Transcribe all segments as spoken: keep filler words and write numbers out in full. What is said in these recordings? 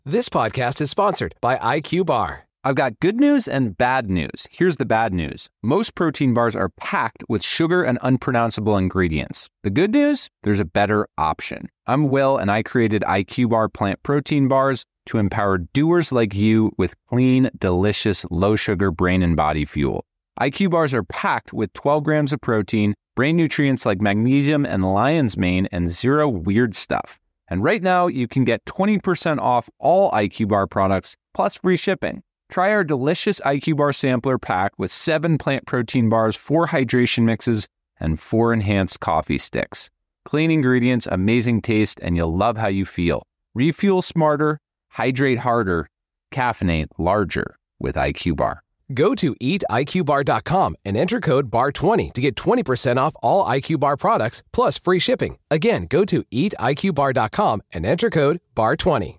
This podcast is sponsored by I Q Bar. I've got good news and bad news. Here's the bad news. Most protein bars are packed with sugar and unpronounceable ingredients. The good news? There's a better option. I'm Will, and I created I Q Bar plant protein bars to empower doers like you with clean, delicious, low-sugar brain and body fuel. I Q Bars are packed with twelve grams of protein, brain nutrients like magnesium and lion's mane, and zero weird stuff. And right now, you can get twenty percent off all I Q Bar products, plus free shipping. Try our delicious I Q Bar sampler pack with seven plant protein bars, four hydration mixes, and four enhanced coffee sticks. Clean ingredients, amazing taste, and you'll love how you feel. Refuel smarter, hydrate harder, caffeinate larger with I Q Bar. Go to eat I Q bar dot com and enter code B A R twenty to get twenty percent off all I Q Bar products plus free shipping. Again, go to eat I Q bar dot com and enter code B A R twenty.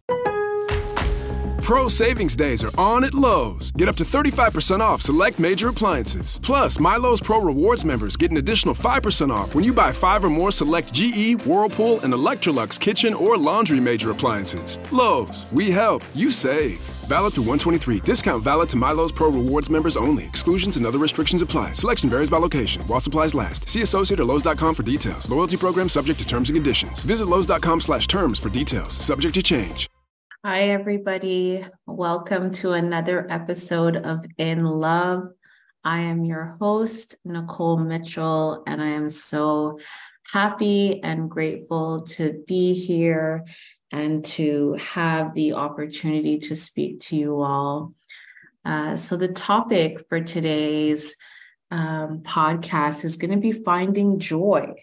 Pro Savings Days are on at Lowe's. Get up to thirty-five percent off select major appliances. Plus, My Lowe's Pro Rewards members get an additional five percent off when you buy five or more select G E, Whirlpool, and Electrolux kitchen or laundry major appliances. Lowe's, we help, you save. Valid through one twenty-three. Discount valid to My Lowe's Pro Rewards members only. Exclusions and other restrictions apply. Selection varies by location while supplies last. See associate or Lowe's dot com for details. Loyalty program subject to terms and conditions. Visit Lowe's dot com slash terms for details. Subject to change. Hi, everybody. Welcome to another episode of In Love. I am your host, Nicole Mitchell, and I am so happy and grateful to be here and to have the opportunity to speak to you all. Uh, so the topic for today's um, podcast is going to be finding joy.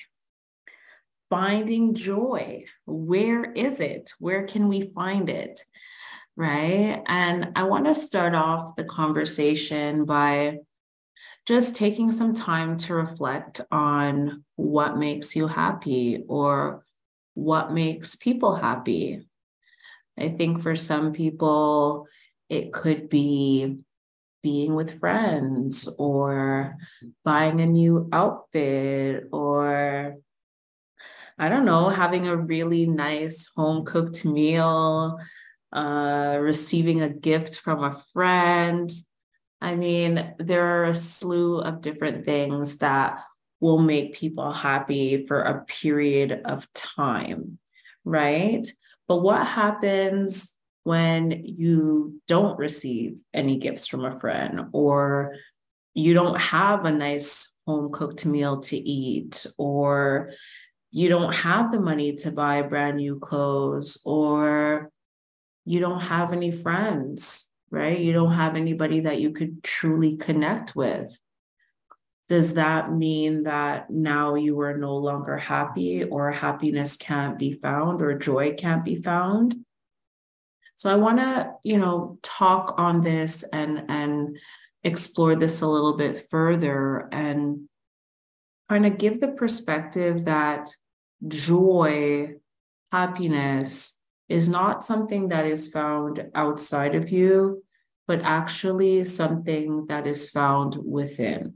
Finding joy. Where is it? Where can we find it? Right? And I want to start off the conversation by just taking some time to reflect on what makes you happy or what makes people happy. I think for some people, it could be being with friends or buying a new outfit or I don't know, having a really nice home-cooked meal, uh, receiving a gift from a friend. I mean, there are a slew of different things that will make people happy for a period of time, right? But what happens when you don't receive any gifts from a friend or you don't have a nice home-cooked meal to eat or you don't have the money to buy brand new clothes or you don't have any friends, right? You don't have anybody that you could truly connect with. Does that mean that now you are no longer happy or happiness can't be found or joy can't be found? So I want to, you know, talk on this and, and explore this a little bit further and kind of give the perspective that joy, happiness is not something that is found outside of you, but actually something that is found within.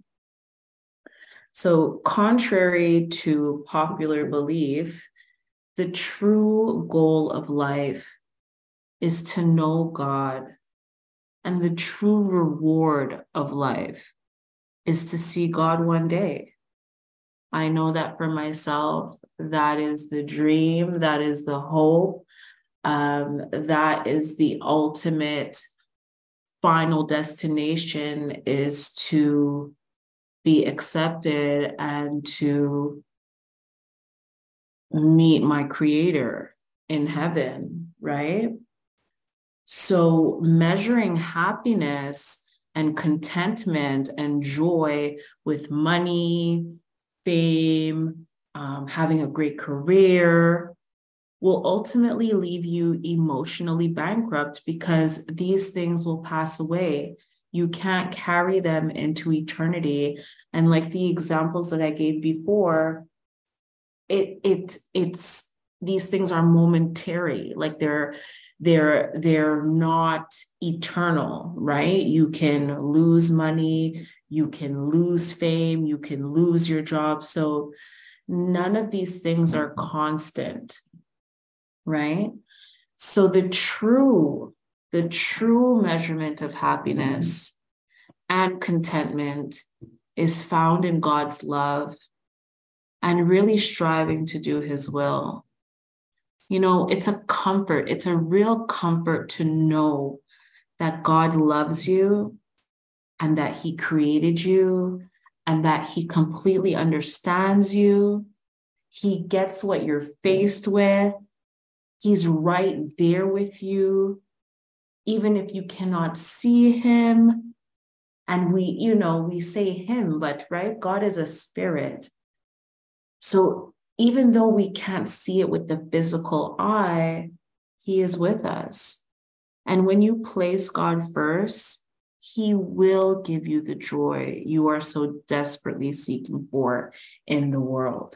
So contrary to popular belief, the true goal of life is to know God, and the true reward of life is to see God one day. I know that for myself, that is the dream, that is the hope, um, that is the ultimate final destination, is to be accepted and to meet my Creator in heaven, right? So measuring happiness and contentment and joy with money, fame, um, having a great career will ultimately leave you emotionally bankrupt because these things will pass away. You can't carry them into eternity. And like the examples that I gave before, it it it's these things are momentary, like they're they're they're not eternal, right? You can lose money, you can lose fame, you can lose your job. So none of these things are constant, right? So the true, the true measurement of happiness and contentment is found in God's love and really striving to do his will. You know, it's a comfort. It's a real comfort to know that God loves you and that he created you and that he completely understands you. He gets what you're faced with. He's right there with you, even if you cannot see him. And we, you know, we say him, but right, God is a spirit. So even though we can't see it with the physical eye, he is with us. And when you place God first, he will give you the joy you are so desperately seeking for in the world.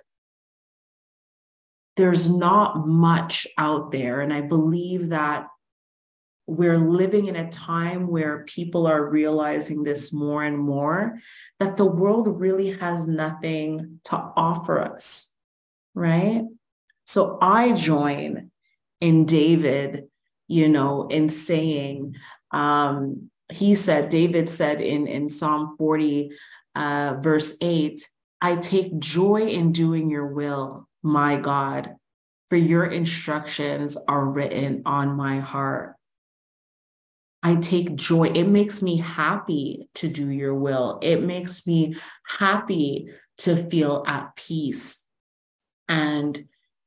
There's not much out there. And I believe that we're living in a time where people are realizing this more and more, that the world really has nothing to offer us, right? So I join in David, you know, in saying, um, he said, David said in, in Psalm forty, uh, verse eight, I take joy in doing your will, my God, for your instructions are written on my heart. I take joy. It makes me happy to do your will. It makes me happy to feel at peace and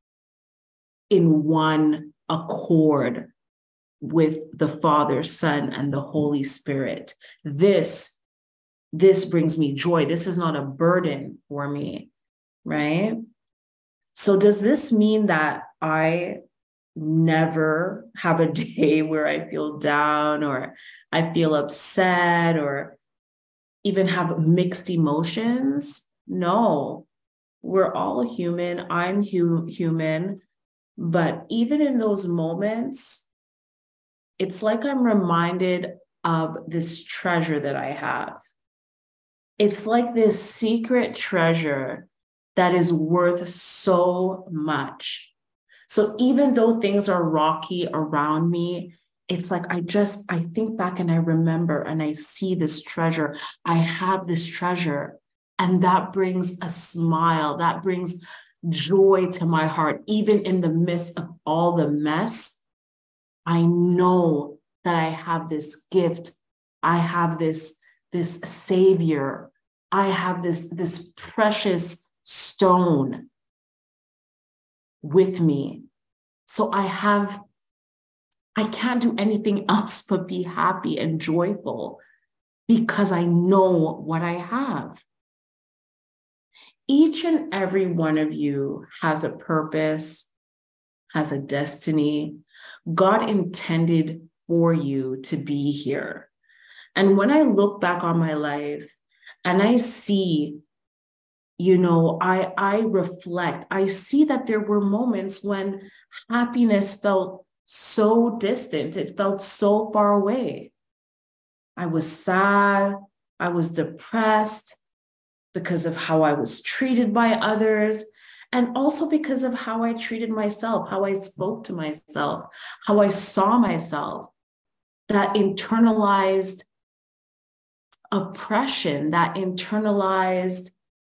in one accord with the Father, Son, and the Holy Spirit. This, this brings me joy. This is not a burden for me, right? So does this mean that I never have a day where I feel down or I feel upset or even have mixed emotions? No, we're all human. I'm hu- human. But even in those moments, it's like I'm reminded of this treasure that I have. It's like this secret treasure that is worth so much. So even though things are rocky around me, it's like I just, I think back and I remember and I see this treasure. I have this treasure, and that brings a smile. That brings joy to my heart. Even in the midst of all the mess, I know that I have this gift. I have this, this savior. I have this, this precious stone with me. So I have, I can't do anything else but be happy and joyful because I know what I have. Each and every one of you has a purpose, has a destiny. God intended for you to be here. And when I look back on my life and I see, you know, I, I reflect, I see that there were moments when happiness felt so distant. It felt so far away. I was sad. I was depressed because of how I was treated by others, and also because of how I treated myself, how I spoke to myself, how I saw myself, that internalized oppression, that internalized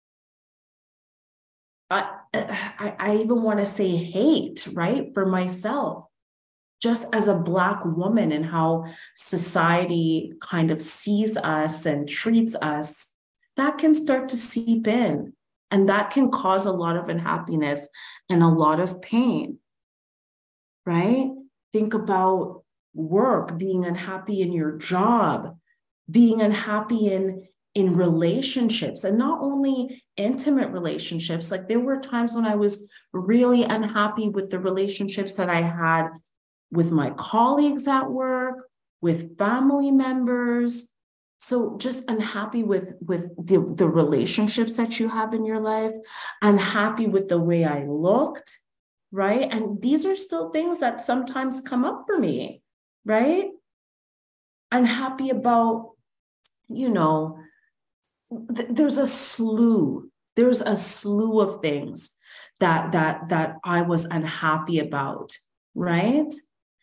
I, I, I even want to say hate, right, for myself, just as a Black woman and how society kind of sees us and treats us, that can start to seep in, and that can cause a lot of unhappiness and a lot of pain, right? Think about work, being unhappy in your job, being unhappy in in relationships, and not only intimate relationships. Like there were times when I was really unhappy with the relationships that I had with my colleagues at work, with family members. So just unhappy with, with the, the relationships that you have in your life, unhappy with the way I looked, right? And these are still things that sometimes come up for me, right? Unhappy about, you know, there's a slew, there's a slew of things that, that, that I was unhappy about, right?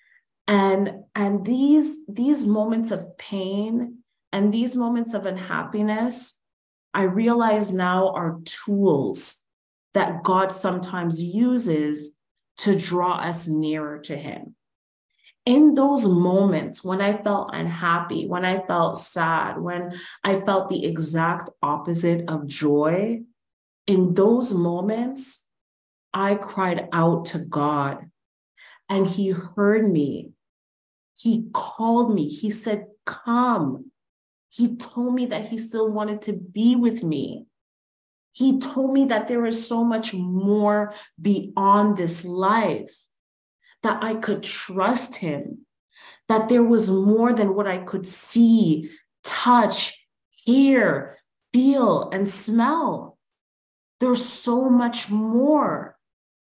And, and these, these moments of pain and these moments of unhappiness, I realize now are tools that God sometimes uses to draw us nearer to him. In those moments when I felt unhappy, when I felt sad, when I felt the exact opposite of joy, in those moments, I cried out to God and he heard me. He called me. He said, come. He told me that he still wanted to be with me. He told me that there is so much more beyond this life, that I could trust him, that there was more than what I could see, touch, hear, feel, and smell. There's so much more.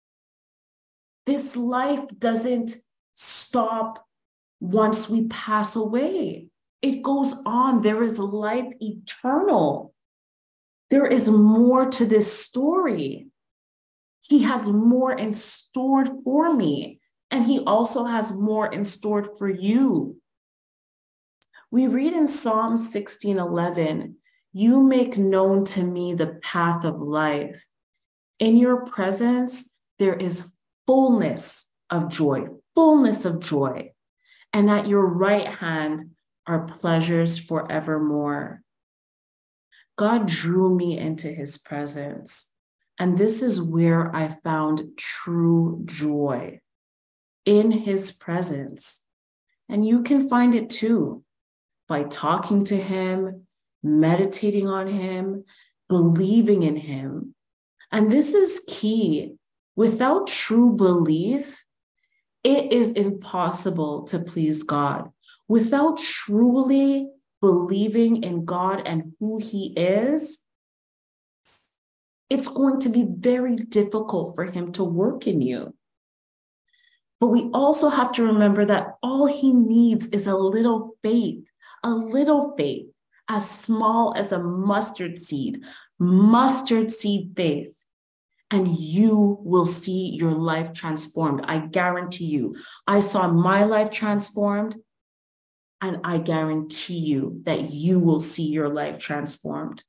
This life doesn't stop once we pass away. It goes on. There is life eternal. There is more to this story. He has more in store for me, and he also has more in store for you. We read in Psalm sixteen eleven, you make known to me the path of life. In your presence, there is fullness of joy, fullness of joy. And at your right hand are pleasures forevermore. God drew me into his presence. And this is where I found true joy, in his presence. And you can find it too, by talking to him, meditating on him, believing in him. And this is key. Without true belief, it is impossible to please God. Without truly believing in God and who he is, it's going to be very difficult for him to work in you. But we also have to remember that all he needs is a little faith, a little faith, as small as a mustard seed, mustard seed faith. And you will see your life transformed. I guarantee you. I saw my life transformed, and I guarantee you that you will see your life transformed.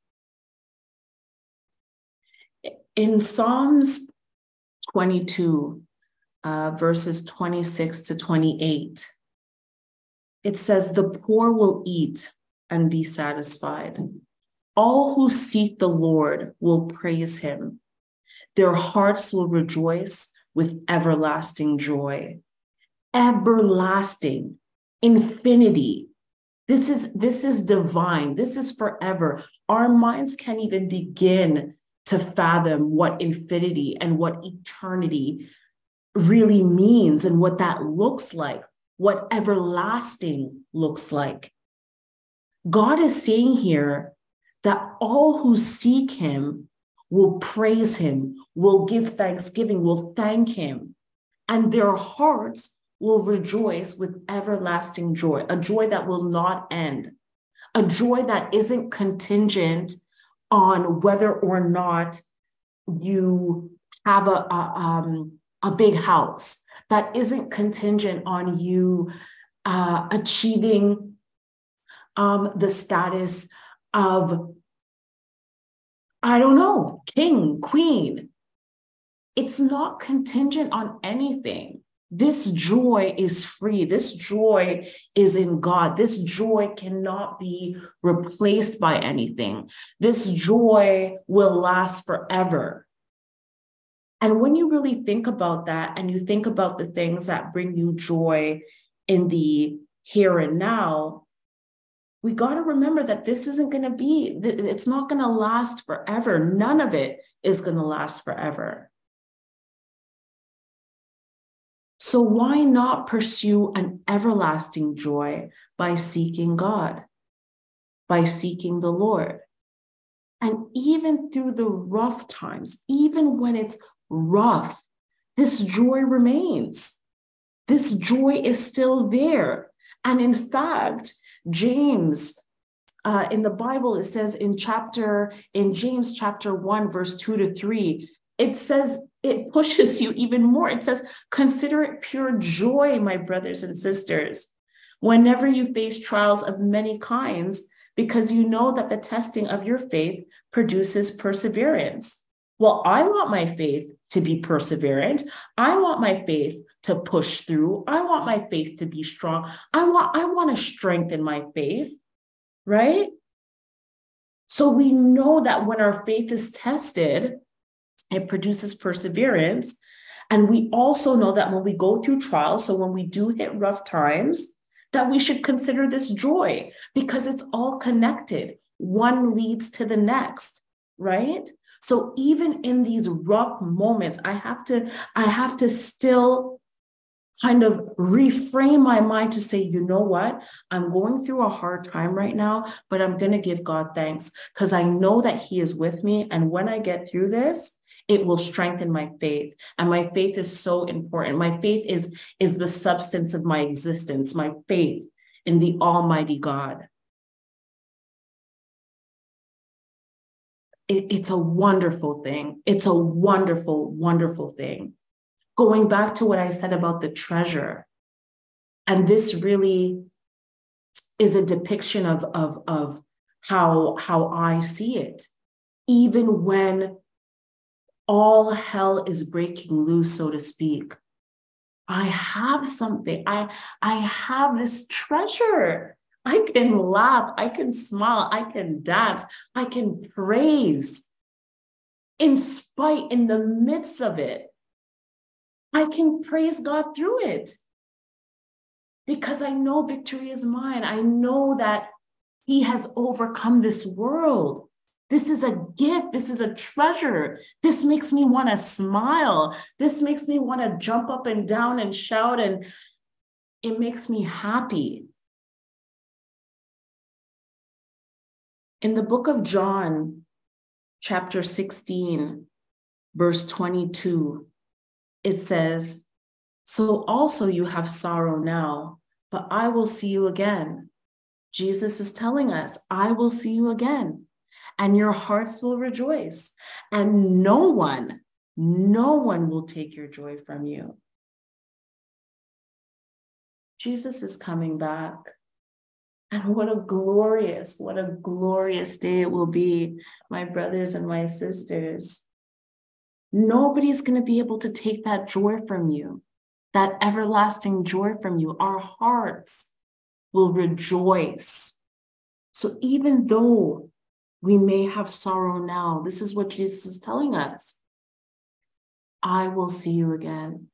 In Psalms twenty-two, uh, verses twenty-six to twenty-eight, it says, the poor will eat and be satisfied. All who seek the Lord will praise him. Their hearts will rejoice with everlasting joy. Everlasting, infinity. This is, this is divine. This is forever. Our minds can't even begin to fathom what infinity and what eternity really means and what that looks like, what everlasting looks like. God is saying here that all who seek him will praise him, will give thanksgiving, will thank him, and their hearts will rejoice with everlasting joy, a joy that will not end, a joy that isn't contingent on whether or not you have a, a, um, a big house, that isn't contingent on you uh, achieving um, the status of, I don't know, king, queen. It's not contingent on anything. This joy is free. This joy is in God. This joy cannot be replaced by anything. This joy will last forever. And when you really think about that, and you think about the things that bring you joy in the here and now, we got to remember that this isn't going to be, it's not going to last forever. None of it is going to last forever. So why not pursue an everlasting joy by seeking God, by seeking the Lord? And even through the rough times, even when it's rough, this joy remains. This joy is still there. And in fact, James, uh, in the Bible, it says in chapter, in James chapter one, verse two to three, it says it pushes you even more. It says, consider it pure joy, my brothers and sisters, whenever you face trials of many kinds, because you know that the testing of your faith produces perseverance. Well, I want my faith to be perseverant. I want my faith to push through. I want my faith to be strong. I want, I want to strengthen my faith, right? So we know that when our faith is tested, it produces perseverance. And we also know that when we go through trials, so when we do hit rough times, that we should consider this joy because it's all connected. One leads to the next, right? So even in these rough moments, I have to, I have to still kind of reframe my mind to say, you know what? I'm going through a hard time right now, but I'm going to give God thanks because I know that he is with me. And when I get through this, it will strengthen my faith. And my faith is so important. My faith is, is the substance of my existence, my faith in the Almighty God. It, it's a wonderful thing. It's a wonderful, wonderful thing. Going back to what I said about the treasure, and this really is a depiction of, of, of how, how I see it. Even when all hell is breaking loose, so to speak, I have something. I, I have this treasure. I can laugh. I can smile. I can dance. I can praise. In spite, in the midst of it, I can praise God through it because I know victory is mine. I know that he has overcome this world. This is a gift. This is a treasure. This makes me want to smile. This makes me want to jump up and down and shout, and it makes me happy. In the book of John, chapter sixteen, verse twenty-two, it says, so also you have sorrow now, but I will see you again. Jesus is telling us, I will see you again. And your hearts will rejoice. And no one, no one will take your joy from you. Jesus is coming back. And what a glorious, what a glorious day it will be, my brothers and my sisters. Nobody's going to be able to take that joy from you, that everlasting joy from you. Our hearts will rejoice. So even though we may have sorrow now, this is what Jesus is telling us. I will see you again.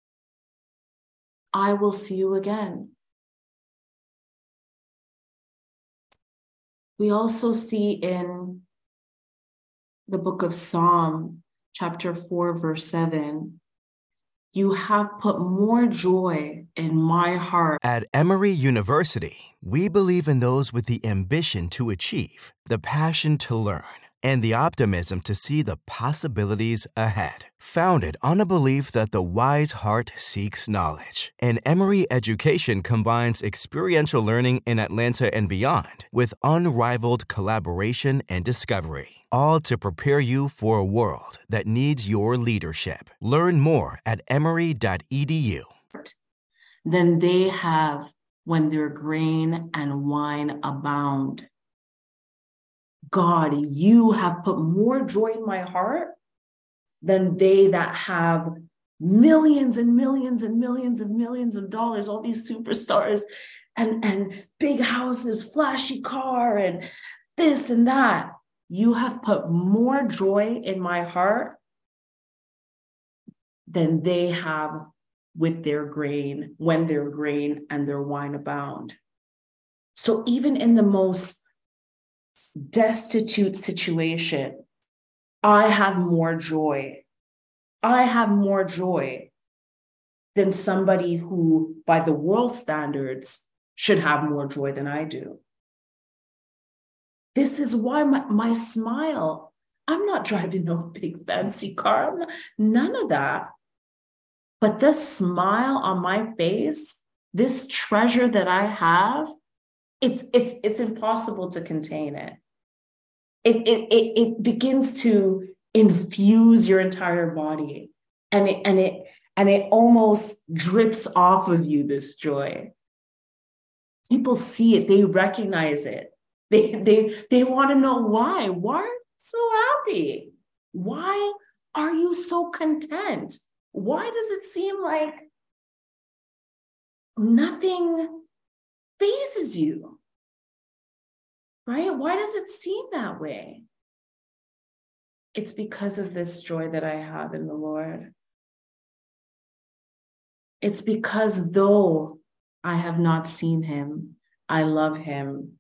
I will see you again. We also see in the book of Psalm, chapter four, verse seven, you have put more joy in my heart. At Emory University, we believe in those with the ambition to achieve, the passion to learn, and the optimism to see the possibilities ahead. Founded on a belief that the wise heart seeks knowledge, and Emory education combines experiential learning in Atlanta and beyond with unrivaled collaboration and discovery, all to prepare you for a world that needs your leadership. Learn more at emory dot e d u. Than they have when their grain and wine abound. God, you have put more joy in my heart than they that have millions and millions and millions and millions of dollars, all these superstars and, and big houses, flashy car, and this and that. You have put more joy in my heart than they have with their grain, when their grain and their wine abound. So even in the most destitute situation, I have more joy. I have more joy than somebody who, by the world standards, should have more joy than I do. This is why my, my smile, I'm not driving no big fancy car, I'm not, none of that. But this smile on my face, this treasure that I have, it's it's it's impossible to contain it. It, it, it, it begins to infuse your entire body. And it, and it, and it almost drips off of you, this joy. People see it, they recognize it. They, they, they want to know why. Why are you so happy? Why are you so content? Why does it seem like nothing phases you? Right? Why does it seem that way? It's because of this joy that I have in the Lord. It's because though I have not seen him, I love him.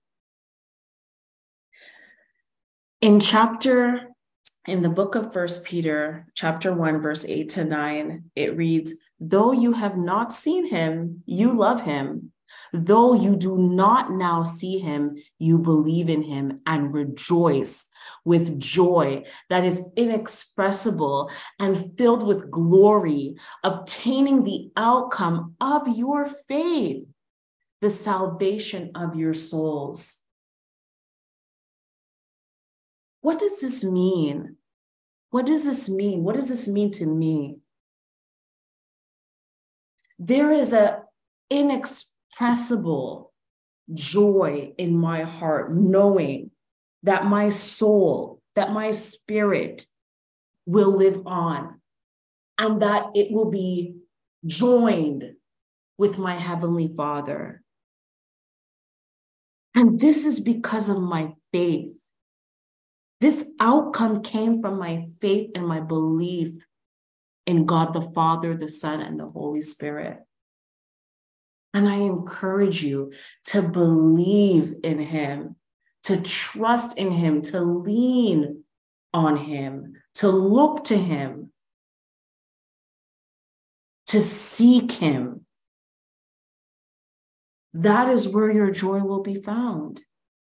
In chapter, in the book of First Peter, chapter one, verse eight to nine, it reads, though you have not seen him, you love him. Though you do not now see him, you believe in him and rejoice with joy that is inexpressible and filled with glory, obtaining the outcome of your faith, the salvation of your souls. What does this mean? What does this mean? What does this mean to me? There is an inexpressible joy in my heart, knowing that my soul, that my spirit will live on, and that it will be joined with my Heavenly Father. And this is because of my faith. This outcome came from my faith and my belief in God the Father, the Son, and the Holy Spirit. And I encourage you to believe in him, to trust in him, to lean on him, to look to him, to seek him. That is where your joy will be found.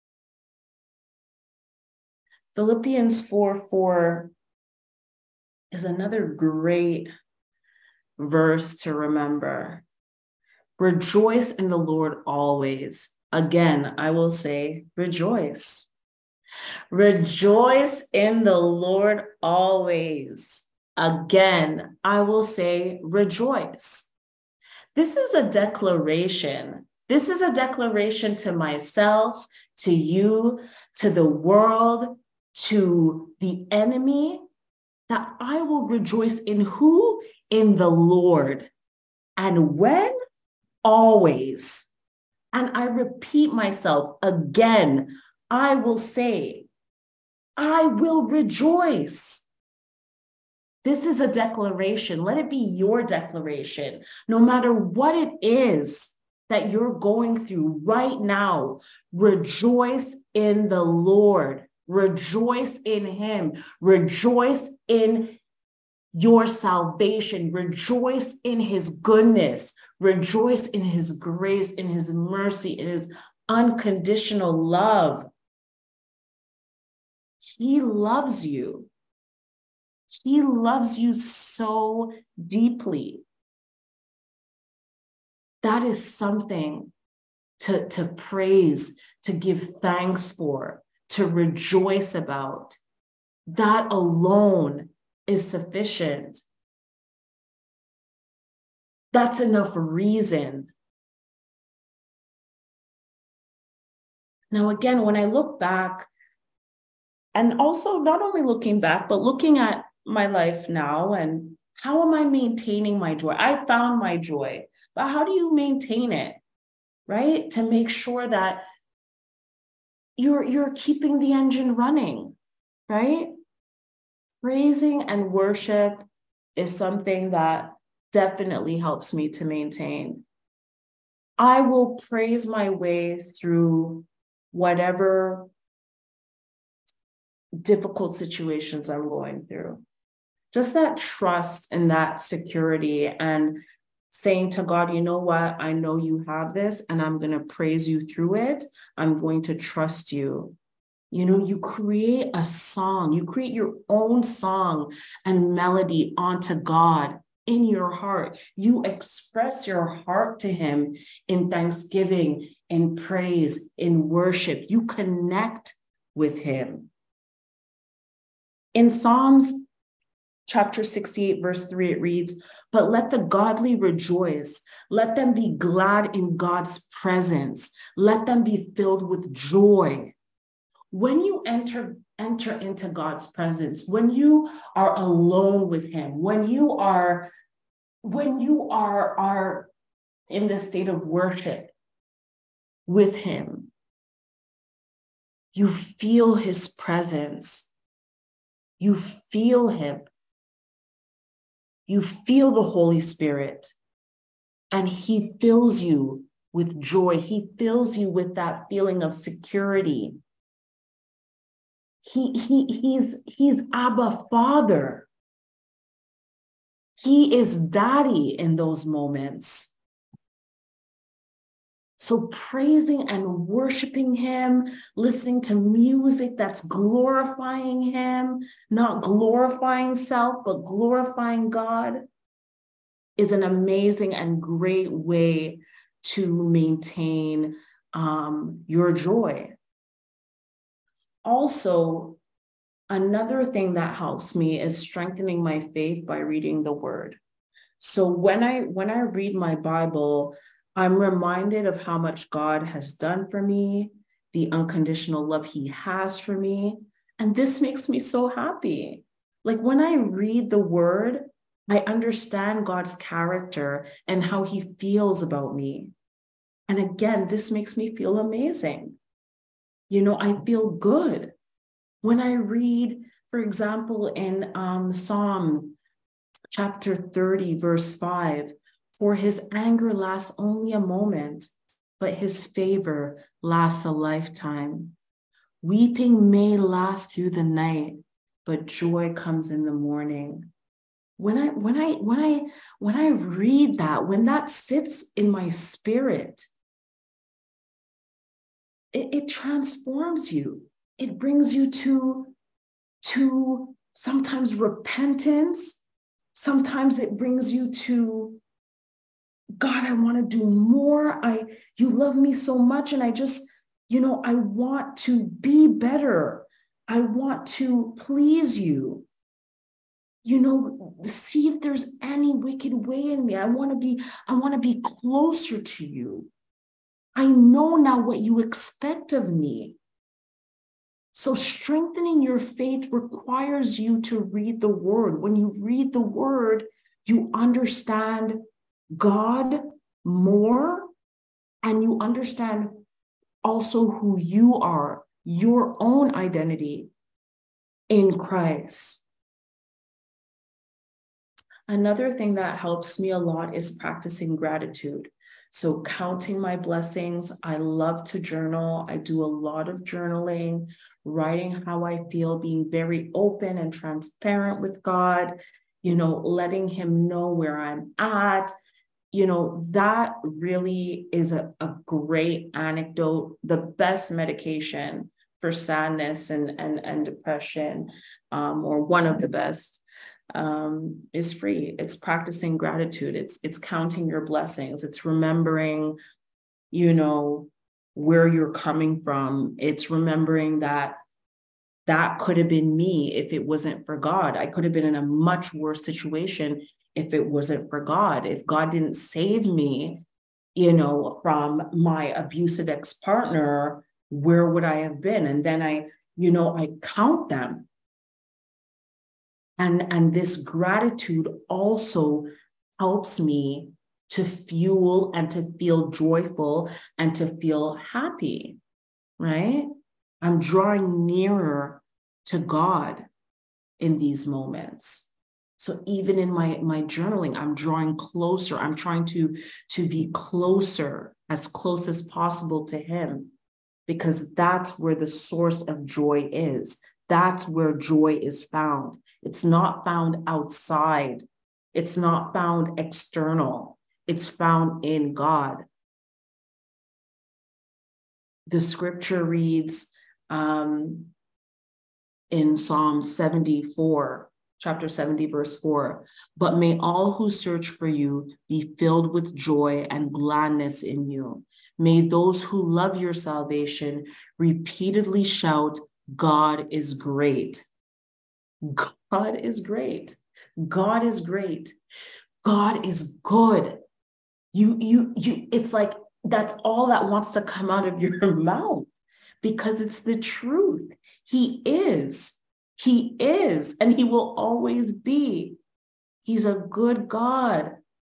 Philippians four four is another great verse to remember. Rejoice in the Lord always. Again, I will say, rejoice. Rejoice in the Lord always. Again, I will say, rejoice. This is a declaration. This is a declaration to myself, to you, to the world, to the enemy, that I will rejoice in who? In the Lord. And when? Always. And I repeat myself again, I will say, I will rejoice. This is a declaration. Let it be your declaration. No matter what it is that you're going through right now, rejoice in the Lord. Rejoice in him. Rejoice in your salvation. Rejoice in his goodness. Rejoice in his grace, in his mercy, in his unconditional love. He loves you. He loves you so deeply. That is something to, to praise, to give thanks for, to rejoice about. That alone is sufficient. That's enough reason. Now, again, when I look back, and also not only looking back, but looking at my life now and how am I maintaining my joy? I found my joy, but how do you maintain it, right? To make sure that you're, you're keeping the engine running, right? Praising and worship is something that definitely helps me to maintain. I will praise my way through whatever difficult situations I'm going through. Just that trust and that security and saying to God, you know what? I know you have this and I'm going to praise you through it. I'm going to trust you. You know, you create a song, you create your own song and melody onto God in your heart. You express your heart to him in thanksgiving, in praise, in worship. You connect with him. In Psalms chapter sixty-eight, verse three, it reads, "But let the godly rejoice. Let them be glad in God's presence. Let them be filled with joy." When you enter, enter into God's presence, when you are alone with him, when you are, when you are, are in the state of worship with him, you feel his presence. You feel him. You feel the Holy Spirit, and he fills you with joy. He fills you with that feeling of security. He, he, he's, he's Abba Father. He is Daddy in those moments. So praising and worshiping him, listening to music that's glorifying him, not glorifying self, but glorifying God, is an amazing and great way to maintain um, your joy. Also, another thing that helps me is strengthening my faith by reading the word. So when I when I read my Bible, I'm reminded of how much God has done for me, the unconditional love he has for me. And this makes me so happy. Like when I read the word, I understand God's character and how he feels about me. And again, this makes me feel amazing. You know, I feel good. When I read, for example, in um, Psalm chapter thirty, verse five, "For his anger lasts only a moment, but his favor lasts a lifetime. Weeping may last through the night, but joy comes in the morning." When I when I when I when I read that, when that sits in my spirit, it, it transforms you. It brings you to, to sometimes repentance. Sometimes it brings you to, God, I want to do more. I, you love me so much. And I just, you know, I want to be better. I want to please you. You know, see if there's any wicked way in me. I want to be, I want to be closer to you. I know now what you expect of me. So strengthening your faith requires you to read the word. When you read the word, you understand God more, and you understand also who you are, your own identity in Christ. Another thing that helps me a lot is practicing gratitude. So counting my blessings. I love to journal. I do a lot of journaling, writing how I feel, being very open and transparent with God, you know, letting him know where I'm at. You know, that really is a, a great anecdote, the best medication for sadness and, and, and depression, um, or one of the best. Um, is free. It's practicing gratitude. It's, it's counting your blessings. It's remembering, you know, where you're coming from. It's remembering that that could have been me if it wasn't for God. I could have been in a much worse situation if it wasn't for God. If God didn't save me, you know, from my abusive ex-partner, where would I have been? And then I, you know, I count them. And, and this gratitude also helps me to fuel and to feel joyful and to feel happy, right? I'm drawing nearer to God in these moments. So even in my, my journaling, I'm drawing closer. I'm trying to, to be closer, as close as possible to him, because that's where the source of joy is. That's where joy is found. It's not found outside. It's not found external. It's found in God. The scripture reads um, in Psalm seventy-four, chapter seventy, verse four, "But may all who search for you be filled with joy and gladness in you. May those who love your salvation repeatedly shout, God is great." God is great. God is great. God is good. You, you, you, it's like, that's all that wants to come out of your mouth because it's the truth. He is, he is, and he will always be. He's a good God.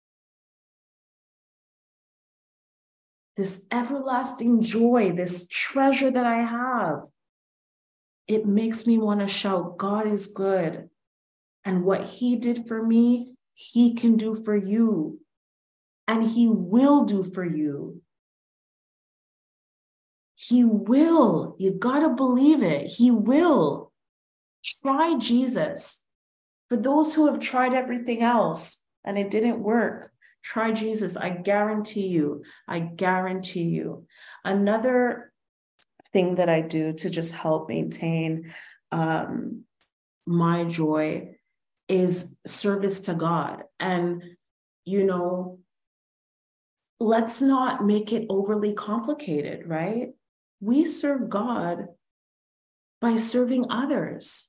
This everlasting joy, this treasure that I have, it makes me want to shout, God is good. And what he did for me, he can do for you. And he will do for you. He will. You got to believe it. He will. Try Jesus. For those who have tried everything else and it didn't work, try Jesus. I guarantee you. I guarantee you. Another thing that I do to just help maintain um, my joy is service to God. And, you know, let's not make it overly complicated, right? We serve God by serving others,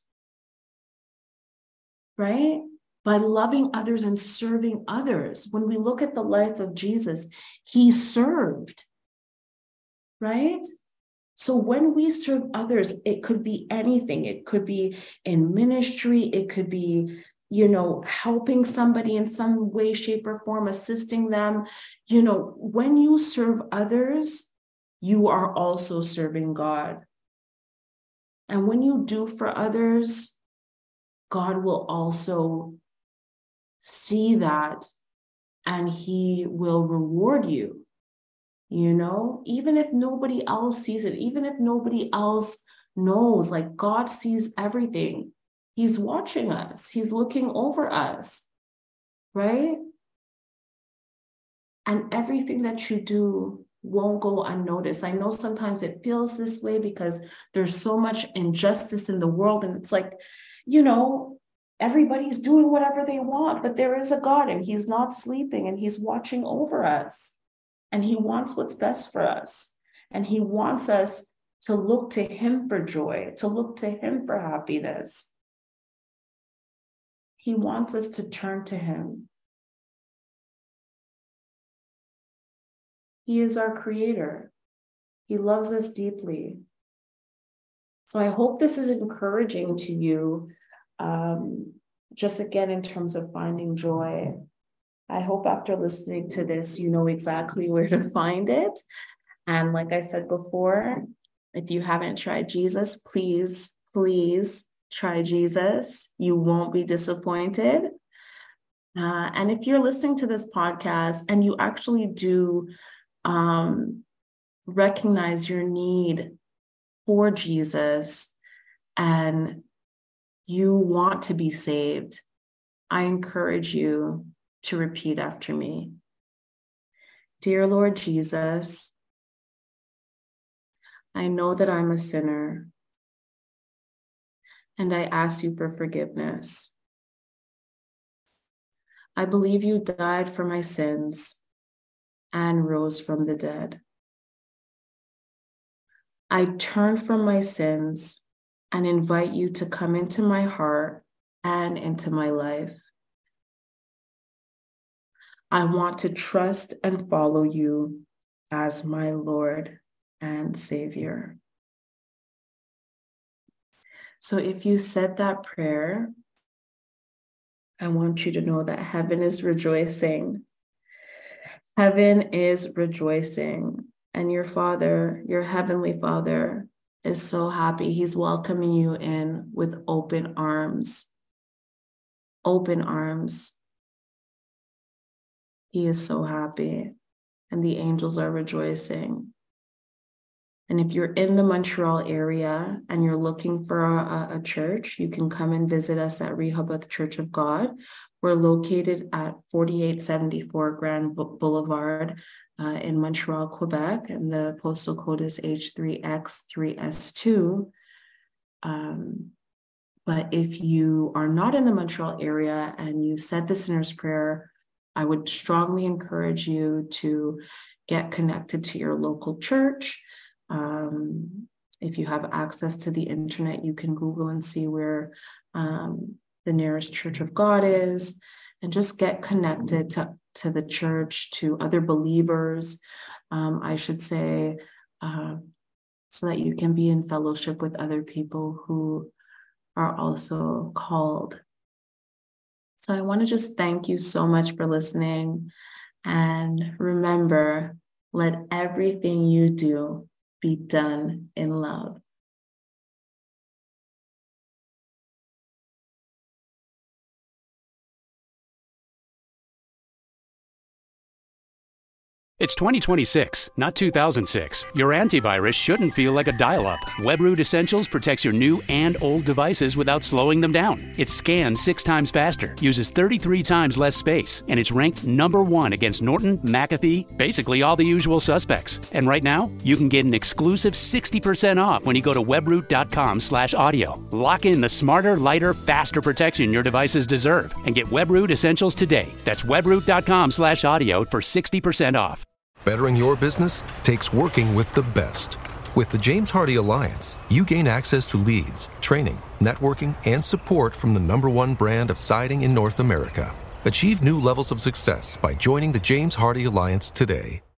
right? By loving others and serving others. When we look at the life of Jesus, he served, right? So when we serve others, it could be anything. It could be in ministry. It could be, you know, helping somebody in some way, shape, or form, assisting them. You know, when you serve others, you are also serving God. And when you do for others, God will also see that and he will reward you. You know, even if nobody else sees it, even if nobody else knows, like God sees everything. He's watching us. He's looking over us, right? And everything that you do won't go unnoticed. I know sometimes it feels this way because there's so much injustice in the world. And it's like, you know, everybody's doing whatever they want, but there is a God and he's not sleeping and he's watching over us. And he wants what's best for us. And he wants us to look to him for joy, to look to him for happiness. He wants us to turn to him. He is our creator. He loves us deeply. So I hope this is encouraging to you, um, just again, in terms of finding joy. I hope after listening to this, you know exactly where to find it. And like I said before, if you haven't tried Jesus, please, please try Jesus. You won't be disappointed. Uh, and if you're listening to this podcast and you actually do um, recognize your need for Jesus and you want to be saved, I encourage you to repeat after me. Dear Lord Jesus, I know that I'm a sinner, and I ask you for forgiveness. I believe you died for my sins and rose from the dead. I turn from my sins and invite you to come into my heart and into my life. I want to trust and follow you as my Lord and Savior. So if you said that prayer, I want you to know that heaven is rejoicing. Heaven is rejoicing. And your Father, your Heavenly Father, is so happy. He's welcoming you in with open arms. Open arms. He is so happy, and the angels are rejoicing. And if you're in the Montreal area and you're looking for a, a church, you can come and visit us at Rehoboth Church of God. We're located at forty-eight seventy-four Grand Boulevard uh, in Montreal, Quebec, and the postal code is H three X three S two. Um, but if you are not in the Montreal area and you said the sinner's prayer, I would strongly encourage you to get connected to your local church. Um, if you have access to the internet, you can Google and see where um, the nearest Church of God is, and just get connected to, to the church, to other believers, um, I should say, uh, so that you can be in fellowship with other people who are also called. So I want to just thank you so much for listening. And remember, let everything you do be done in love. It's twenty twenty-six, not two thousand six. Your antivirus shouldn't feel like a dial-up. WebRoot Essentials protects your new and old devices without slowing them down. It scans six times faster, uses thirty-three times less space, and it's ranked number one against Norton, McAfee, basically all the usual suspects. And right now, you can get an exclusive sixty percent off when you go to webroot.com slash audio. Lock in the smarter, lighter, faster protection your devices deserve and get WebRoot Essentials today. That's webroot.com slash audio for sixty percent off. Bettering your business takes working with the best. With the James Hardie Alliance, you gain access to leads, training, networking, and support from the number one brand of siding in North America. Achieve new levels of success by joining the James Hardie Alliance today.